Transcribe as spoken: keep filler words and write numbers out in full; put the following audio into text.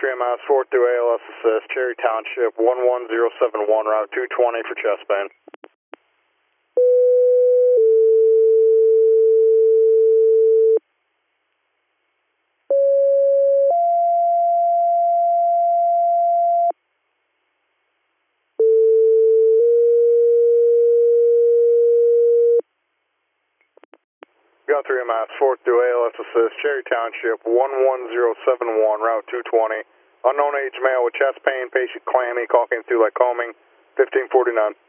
three M S, four through A L S assist, Cherry Township, one one zero seven one, route two twenty for chest pain. Got three M S, four through A L S assist, Cherry Township, one one zero seven one, route two twenty. Unknown age male with chest pain, patient clammy, call came through like calming, fifteen forty-nine.